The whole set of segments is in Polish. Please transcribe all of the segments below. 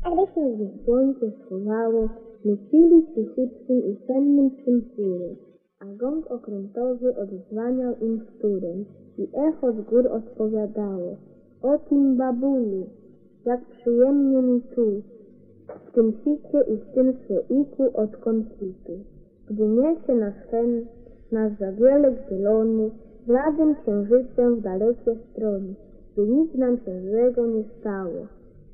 A gdy się gdzieś słońce schowało, myślili cichutkim i sennym swym chórem, a gąb okrętowy odzwaniał im wtórem i echo z gór odpowiadało: o tym babuniu, jak przyjemnie mi tu, w tym sicie i w tym słoiku od konfitu, gdy niesie nasz zawielek zielony, bladym księżycem w dalekie strony, by nic nam się złego nie stało.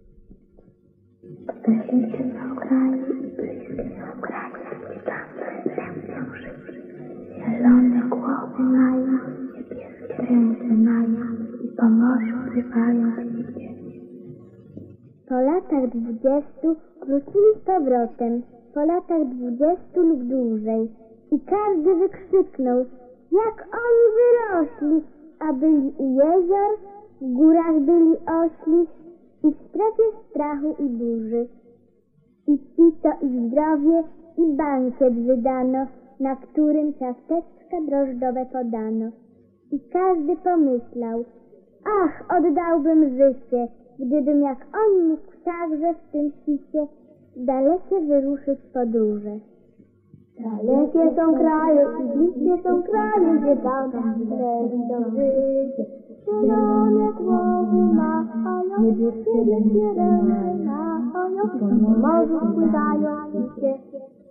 Oddaliśmy na kraju i bliskie są kraje, tam ręce życzy. Zielone głowy mają, niebieskie ręce mają i po morzu pływają liście. Po latach 20 wrócili z powrotem, po latach 20 lub dłużej, i każdy wykrzyknął, jak oni wyrośli, a byli u jezior, w górach byli ośli i w strefie strachu i burzy. I pito i zdrowie i bankiet wydano, na którym ciasteczka drożdżowe podano. I każdy pomyślał, ach, oddałbym życie, gdybym jak on mógł także w tym świcie dalekie wyruszyć podróże. Dalekie są kraje i bliskie są kraje, gdzie tam do życie. Zielone głowy machają, niebieskie ręce machają, po morzu pływają liście.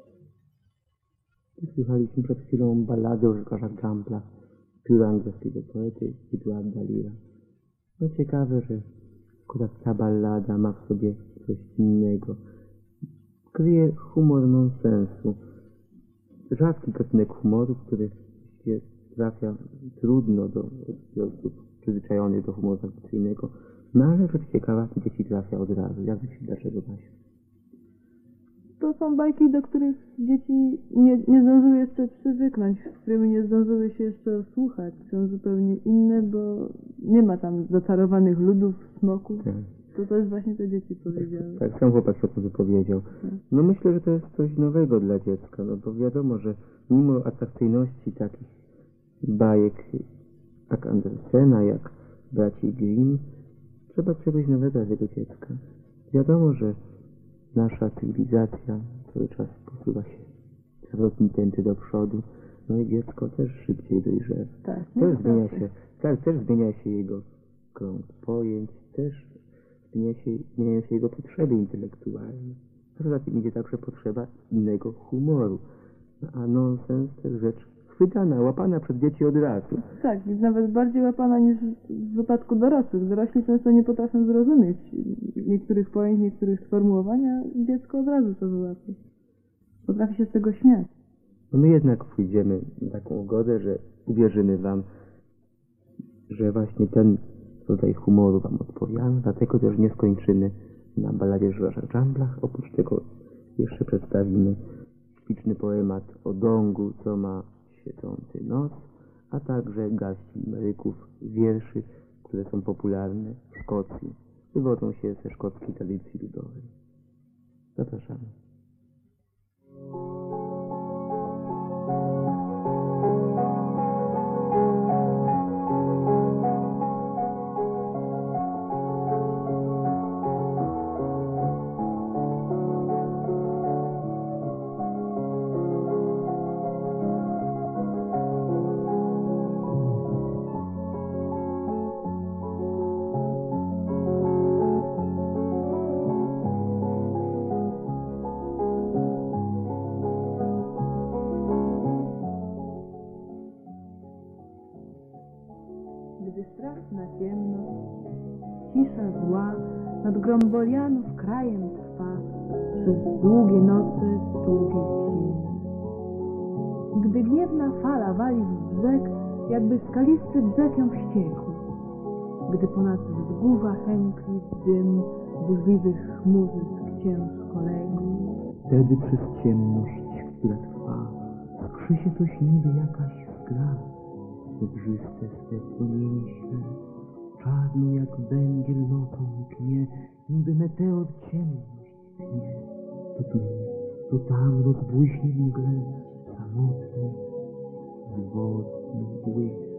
Słuchaliśmy przed chwilą ballady o rzekarzach Gamblach, pióra angielskiego poety Edwarda Leara. No ciekawe, że akurat ta ballada ma w sobie coś innego. Kryje humor nonsensu. Rzadki gatunek humoru, który trafia trudno do osób przyzwyczajonych do humoru tradycyjnego, no ale rzecz ciekawa, dzieci trafia od razu. Jak myślisz, dlaczego, Basiu? To są bajki, do których dzieci nie zdążyły jeszcze przywyknąć, z którymi nie zdążyły się jeszcze słuchać. Są zupełnie inne, bo nie ma tam zaczarowanych ludów, smoków. Tak. To też właśnie te dzieci powiedziały. Tak, sam chłopak się o to wypowiedział. No myślę, że to jest coś nowego dla dziecka, no bo wiadomo, że mimo atrakcyjności takich bajek jak Andersena, jak braci Grimm, trzeba czegoś nowego dla tego dziecka. Wiadomo, że nasza cywilizacja cały czas posuwa się zawrotni tęty do przodu, no i dziecko też szybciej dojrzewa. Też zmienia się jego krąg pojęć, też zmieniają się jego potrzeby intelektualne. Poza tym idzie także potrzeba innego humoru. A nonsens to jest rzecz chwytana, łapana przez dzieci od razu. Tak, jest nawet bardziej łapana niż w wypadku dorosłych. Dorośli często nie potrafią zrozumieć niektórych pojęć, niektórych sformułowań, a dziecko od razu to wyłapie. Potrafi się z tego śmiać. No my jednak pójdziemy na taką ugodę, że uwierzymy wam, że właśnie ten rodzaj humoru wam odpowiada, dlatego też nie skończymy na balladzie o Gamblach. Oprócz tego jeszcze przedstawimy śliczny poemat o dągu, co ma świecący nos, a także garści limeryków, wierszy, które są popularne w Szkocji. Wywodzą się ze szkockiej tradycji ludowej. Zapraszamy. Gdy straszna ciemność, cisza zła nad Grombolianów krajem trwa przez długie noce, długie dni. Gdy gniewna fala wali w brzeg, jakby skalisty brzeg ją wściekł. Gdy ponad wzgórza chętli dym burzliwych chmurzysk ciężko legł. Wtedy przez ciemność, która trwa, skrzy się coś niby jakaś skra. Zebrzyste swe płomienie śle, czarno jak węgiel nocą mknie, niby meteor ciemność tnie. To tu, to tam rozbłyśnie w mgle, samotny, żywotny błysk.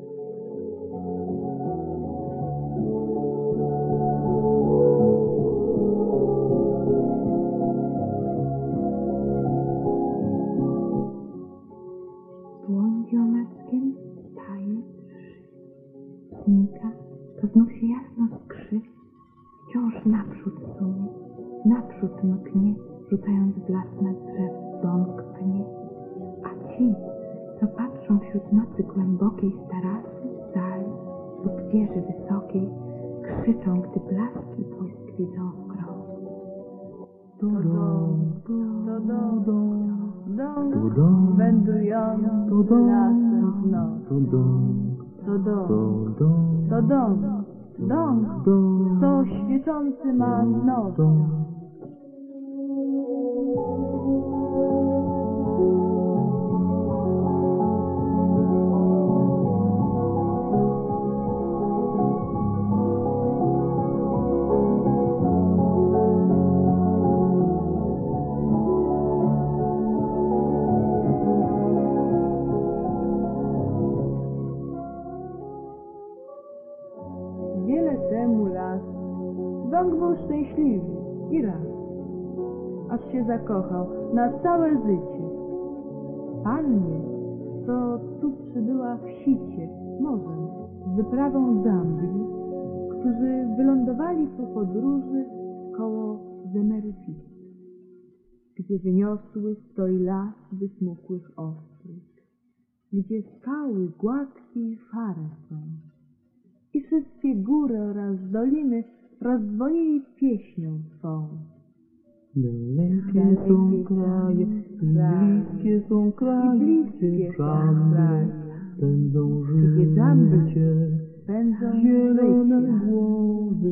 naprzód sunie, naprzód mknie, rzucając blask na drzew, bąk pnie. A ci, co patrzą wśród nocy głębokiej z tarasy, sali lub wieży wysokiej, krzyczą, gdy blaski błysk widzą w krąg. To dom, wędrujący lasem w noc. To dom, co świecący ma nos. Wiele temu lat dąg był szczęśliwy i raz, aż się zakochał na całe życie. Pannie, co tu przybyła w sicie, morzem, z wyprawą dambli, którzy wylądowali po podróży koło Zemeryfisu, gdzie wyniosły stoi las wysmukłych ostróg, gdzie skały gładkie i szare są. I wszystkie góry oraz doliny rozdzwonili pieśnią swą. Dalekie są kraje, bliskie są kraje, gdzie żambry pędzą życie, zielone głowy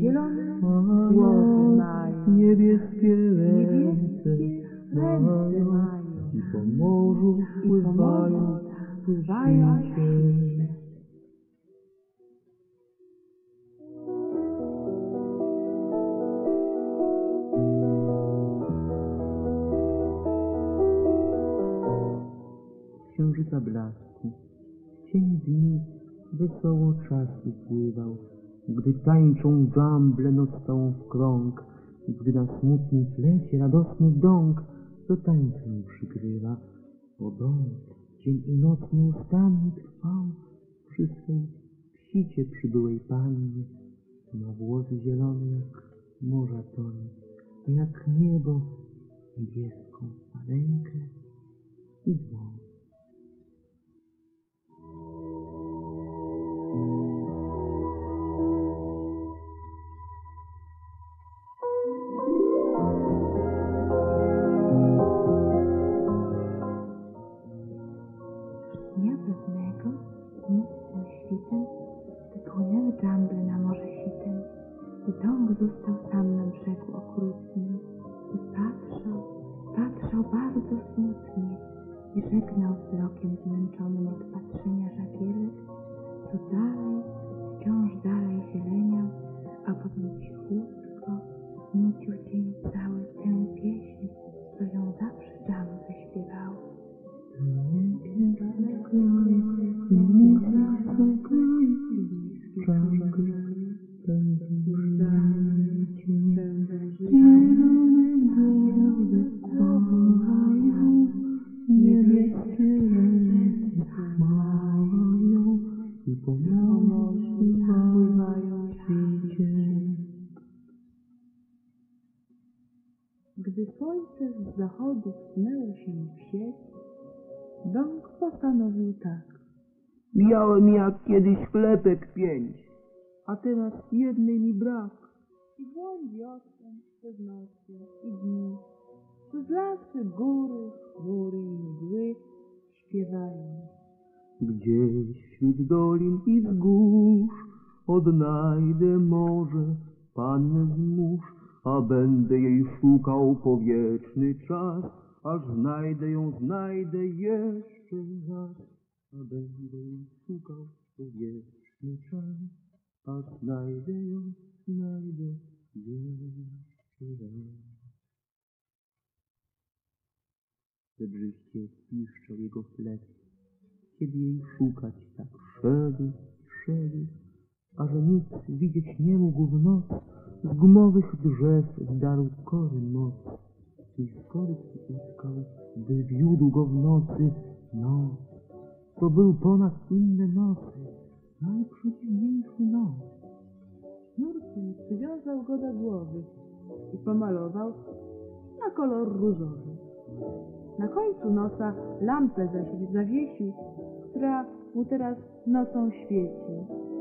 mają, niebieskie ręce mają, i po morzu pływają się. Księżyca blasku, cień dni wesoło czas upływał, gdy tańczą dżamble noc całą w krąg, gdy na smutnym tlecie radosny dąg do tańcem przygrywa. O dąg, dzień i noc nieustannie trwał przy swej psicie przybyłej pannie. Ma włosy zielone jak morza tonie, a jak niebo niebieską rękę i dłoń. Dnia pewnego, smutnym świtem, wypłynęły dżamble na morze sitem i dąg został sam na brzegu okrutnym i patrzał bardzo smutnie i żegnał wzrokiem zmęczonym od patrzenia żagielek, co dalej, wciąż dalej zieleniał, a potem cichutko nucił dzień cały tę pieśń, co ją zawsze dżamble śpiewało. Gdy słońce z zachodu wsunęło się w sieć, dąg postanowił tak. Miałem jak kiedyś chlebek 5, a teraz jednej mi brak. I błądzi odtąd przez noce i dni, przez lasy, góry, chmury i mgły śpiewają. Gdzieś wśród dolin i wzgórz odnajdę może pannę z mórz, a będę jej szukał po wieczny czas, aż znajdę jeszcze raz. A będę jej szukał po wieczny czas, aż znajdę jeszcze raz. Zebrzyście piszczał jego flet, kiedy jej szukać tak szedł, a że nic widzieć nie mógł w noc, z gumowych drzew zdarł kory moc i z kory uciskał, by wiódł go w nocy noc. To był ponad inne nocy, najprzedziwniejszy noc. Sznurkiem przywiązał go do głowy pomalował na kolor różowy. Na końcu nosa lampę zawiesił, która mu teraz nocą świeci.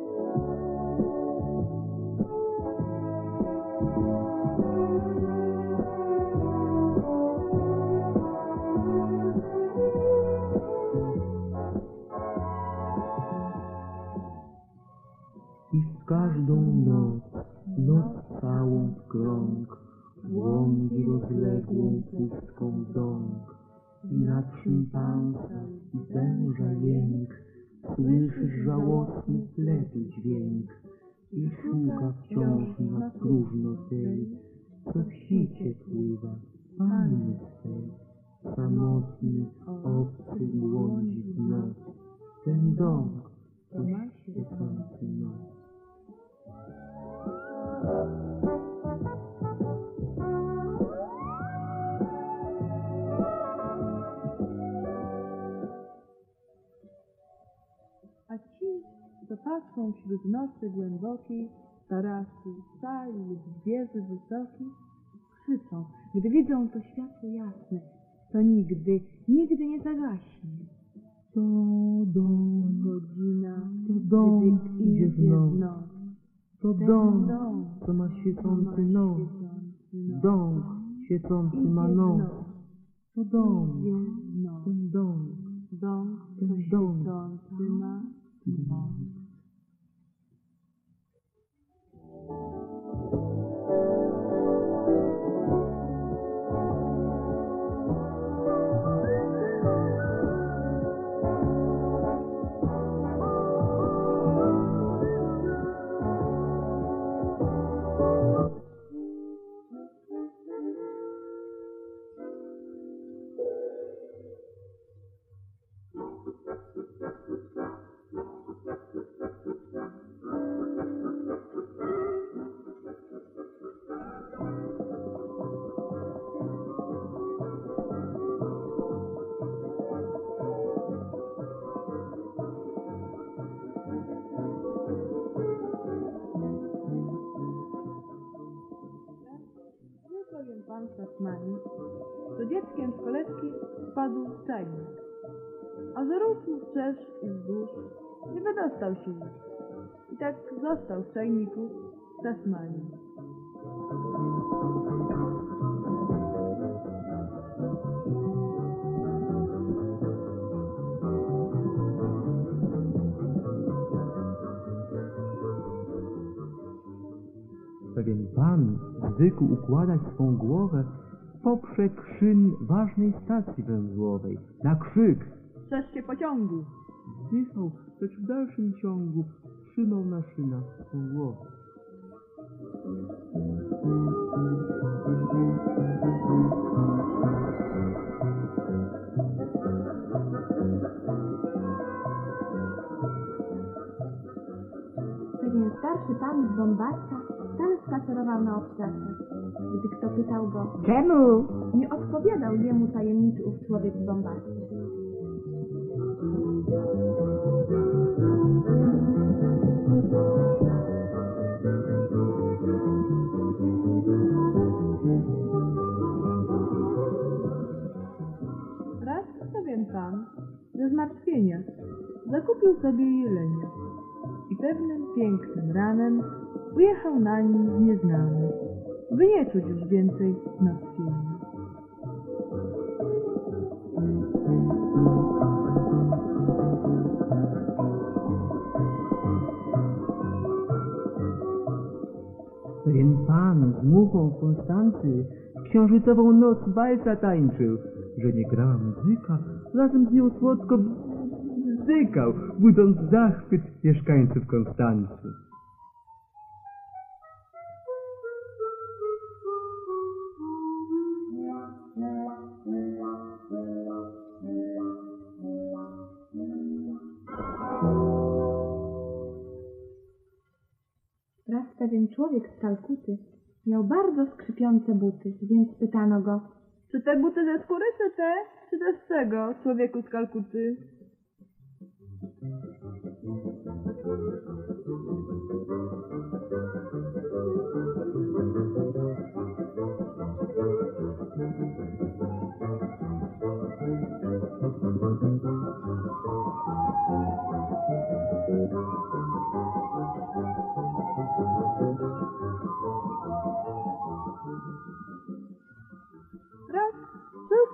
I w każdą noc całą w krąg, błądzi rozległą pustką dąg. I nad szympansa i węża jęk, słyszysz żałosny ślepy dźwięk. I szuka wciąż na próżno tej, co w sicie pływa, panny swej. Samotny, obcy błądzi w noc, ten dąg, co ma świecący nos. A ci, co patrzą wśród nocy głębokiej, tarasu, sali lub wieży wysokich, krzyczą, gdy widzą to światło jasne, to nigdy nie zagaśnie. To dom, Godzina, to dom gdy idzie w noc. To Ten dom, dom, co ma świecący nos. Dom świecący ma nos. To dom, Idzie noc. ten dom, Dom, ten co dom. świecący ma nos. Pewien pan z Tasmanii, to dzieckiem z kolebki wpadł w czajnik, a zarósł wszerz i wzdłuż, nie wydostał się już. I tak został w czajniku w Tasmanii. Pewien pan zwykł układać swą głowę poprzek szyn ważnej stacji węzłowej. Na krzyk Strzeżcie pociągu! wzdychał, lecz w dalszym ciągu trzymał na szynach swą głowę. Pewien starszy pan z Bombaca wcale spacerował na obcasach. Gdy kto pytał go, Czemu? nie odpowiadał jemu tajemniczy ów człowiek z Bombacy. Raz pewien pan ze zmartwienia zakupił sobie jelenia i pewnym pięknym ranem ujechał na nim nieznany, by nie czuć już więcej zmartwienia. Pewien pan z muchą Konstancy księżycową noc walca tańczył, że nie grała muzyka, razem z nią słodko bzykał, budząc zachwyt mieszkańców Konstancy. Raz pewien człowiek z Kalkuty miał bardzo skrzypiące buty, więc pytano go, Czy te buty ze skóry, czy te z czego, człowieku z Kalkuty?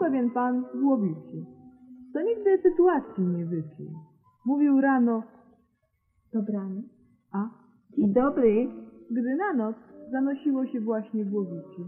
pewien pan w Łowicy, co nigdy sytuacji nie wypił. Mówił rano, Dobrany. a Dzień dobry. gdy na noc zanosiło się właśnie w Łowicy.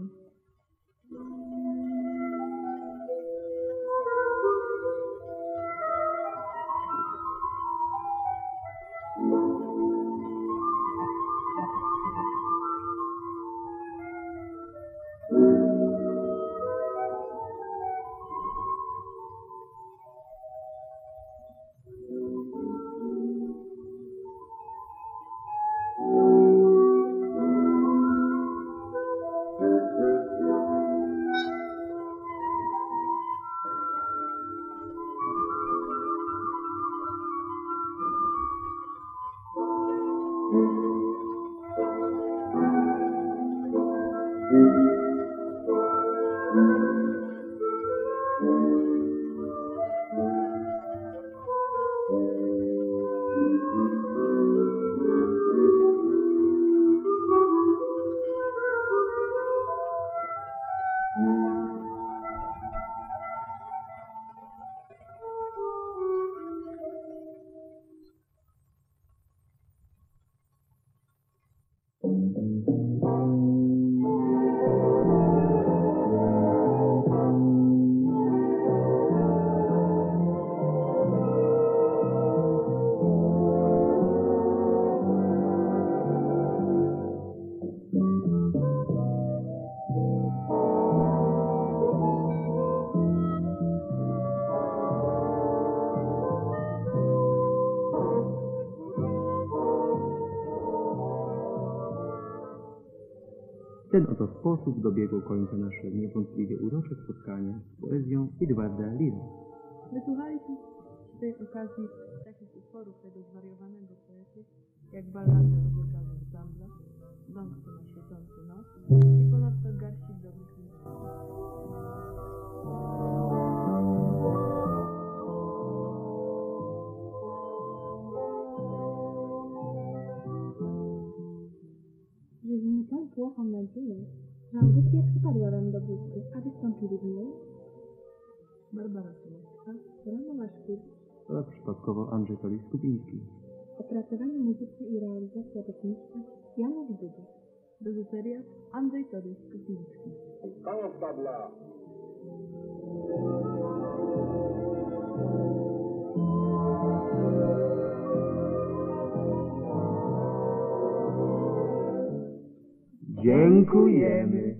W ten oto sposób dobiegło końca nasze niewątpliwie urocze spotkanie z poezją Edwarda Leara. Wysłuchaliśmy przy tej okazji takich utworów tego zwariowanego poety, jak ballady o zegarach w Zamblach, Wąsko na świecący nos i ponadto garści drobnych literów. Że tą płochą nadzieję, że audycja przypadła wam do gustu, a wystąpili w niej Barbara Solecka, Rano Maszkiewicz, A przypadkowo Andrzej Tolik-Skupiński. opracowanie muzyczne i realizacja techniczna Janusz Dudek. reżyseria Andrzej Tolik-Skupiński. Koniec tabla. Dziękujemy.